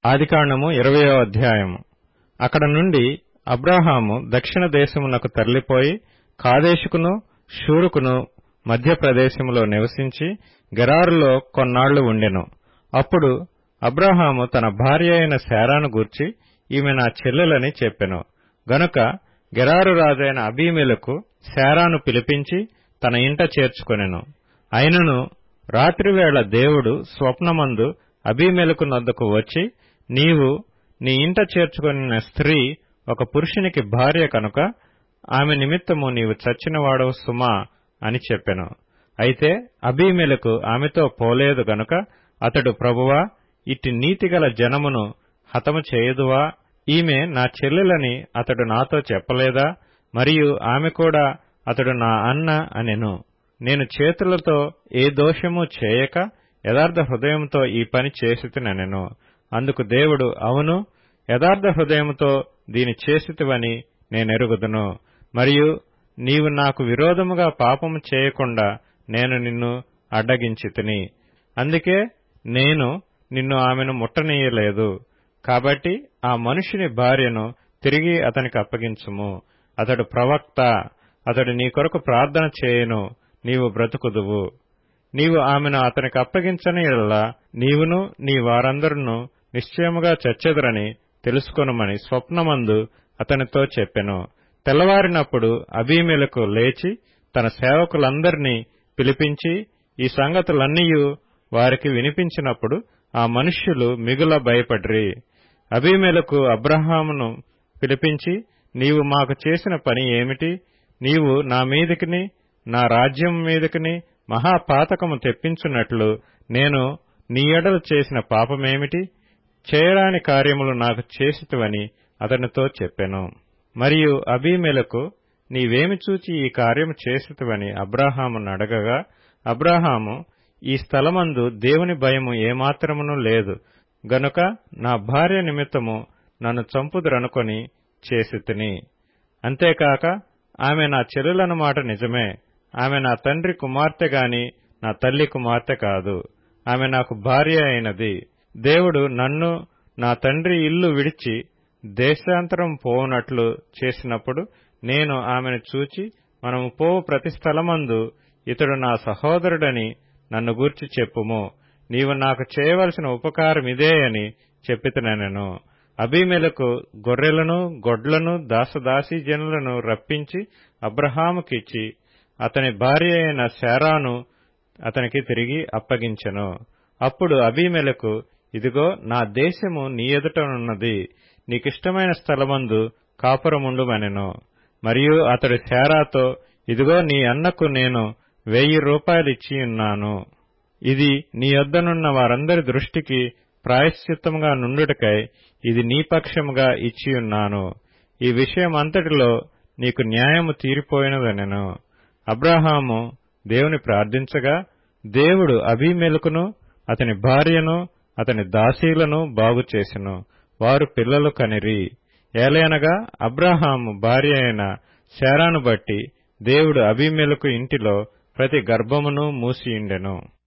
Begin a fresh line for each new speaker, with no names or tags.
ఆదికాండము 20వ అధ్యాయము. అక్కడ నుండి అబ్రాహాము దక్షిణ దేశమునకు తరలిపోయి కాదేషుకును షూరుకును మధ్య ప్రదేశములో నివసించి గెరారులో కొన్నాళ్లు ఉండెను. అప్పుడు అబ్రాహాము తన భార్య అయిన శారాను గూర్చి ఈమె నా చెల్లెలని చెప్పెను. గనుక గెరారు రాజైన అబీమెలెకు శారాను పిలిపించి తన ఇంట చేర్చుకొనెను. అయినను రాత్రివేళ దేవుడు స్వప్నమందు అబీమెలెకు నొద్దకు వచ్చి, నీవు నీ ఇంట చేర్చుకొనిన స్త్రీ ఒక పురుషునికి భార్య కనుక ఆమె నిమిత్తము నీవు చచ్చినవాడవు సుమా అని చెప్పెను. అయితే అబీమెలెకు ఆమెతో పోలేదు గనుక అతడు, ప్రభువా, ఇట్టి నీతిగల జనమును హతము చేయుదువా? ఈమె నా చెల్లెలని అతడు నాతో చెప్పలేదా? మరియు ఆమె కూడా అతడు నా అన్న అనెను. నేను చేతులతో ఏ దోషము చేయక యథార్థ హృదయంతో ఈ పని చేసితినెను. అందుకు దేవుడు, అవును, యథార్థ హృదయముతో దీని చేసితివని నేనెరుగుదును. మరియు నీవు నాకు విరోధముగా పాపము చేయకుండా నేను నిన్ను అడ్డగించితిని. అందుకే నేను నిన్ను ఆమెను ముట్టనీయలేదు. కాబట్టి ఆ మనుషుని భార్యను తిరిగి అతనికి అప్పగించుము. అతడు ప్రవక్త, అతడు నీ కొరకు ప్రార్థన చేయును, నీవు బ్రతుకుదువు. నీవు ఆమెను అతనికి అప్పగించని యెడల నీవును నీ వారందరును నిశ్చయముగా చచ్చెదరని తెలుసుకొనుమని స్వప్నమందు అతనితో చెప్పెను. తెల్లవారినప్పుడు అబీమెలెకు లేచి తన సేవకులందరినీ పిలిపించి ఈ సంగతులన్నీయు వారికి వినిపించినప్పుడు ఆ మనుష్యులు మిగుల భయపడిరి. అబీమెలెకు అబ్రాహామును పిలిపించి, నీవు మాకు చేసిన పని ఏమిటి? నీవు నా మీదికిని నా రాజ్యం మీదికిని మహాపాతకము తెప్పించున్నట్లు నేను నీ ఎడల చేసిన పాపమేమిటి? చేయరాని కార్యములు నాకు చేసితివని అతనితో చెప్పెను. మరియు అబీమెలెకు, నీవేమి చూచి ఈ కార్యము చేసితివని అబ్రాహామును అడగగా, అబ్రాహాము, ఈ స్థలమందు దేవుని భయము ఏమాత్రమును లేదు గనుక నా భార్య నిమిత్తము నన్ను చంపుదురనుకొని చేసితిని. అంతేకాక ఆమె నా చెల్లెలన్న మాట నిజమే. ఆమె నా తండ్రి కుమార్తె గాని నా తల్లి కుమార్తె కాదు. ఆమె నాకు భార్య అయినది. దేవుడు నన్ను నా తండ్రి ఇల్లు విడిచి దేశాంతరం పోవునట్లు చేసినప్పుడు నేను ఆమెను చూచి, మనము పోవు ప్రతి స్థలమందు ఇతడు నా సహోదరుడని నన్ను గూర్చి చెప్పుము. నీవు నాకు చేయవలసిన ఉపకారమిదే అని చెప్పితినెను. అబీమెలెకు గొర్రెలను గొడ్లను దాసదాసీజనులను రప్పించి అబ్రాహాముకిచ్చి అతని భార్య అయిన శారాను అతనికి తిరిగి అప్పగించెను. అప్పుడు అబీమెలెకు, ఇదిగో నా దేశము నీ ఎదుటనున్నది, నీకిష్టమైన స్థలమందు కాపురముండుమనెను. మరియు అతడు శారాతో, ఇదిగో నీ అన్నకు నేను 1000 రూపాయలిచ్చియున్నాను. ఇది నీ యొద్దనున్న వారందరి దృష్టికి ప్రాయశ్చిత్తముగా నుండుటకై ఇది నీ పక్షముగా ఇచ్చియున్నాను. ఈ విషయమంతటిలో నీకు న్యాయము తీరిపోయినదనెను. అబ్రాహాము దేవుని ప్రార్థించగా దేవుడు అబీమెలెకును అతని భార్యను అతని దాసీలను బాగుచేసెను. వారు పిల్లలు కనిరి. ఏలయనగా అబ్రాహాము భార్య అయిన శారాను బట్టి దేవుడు అబీమెలెకు ఇంటిలో ప్రతి గర్భమును మూసియుండెను.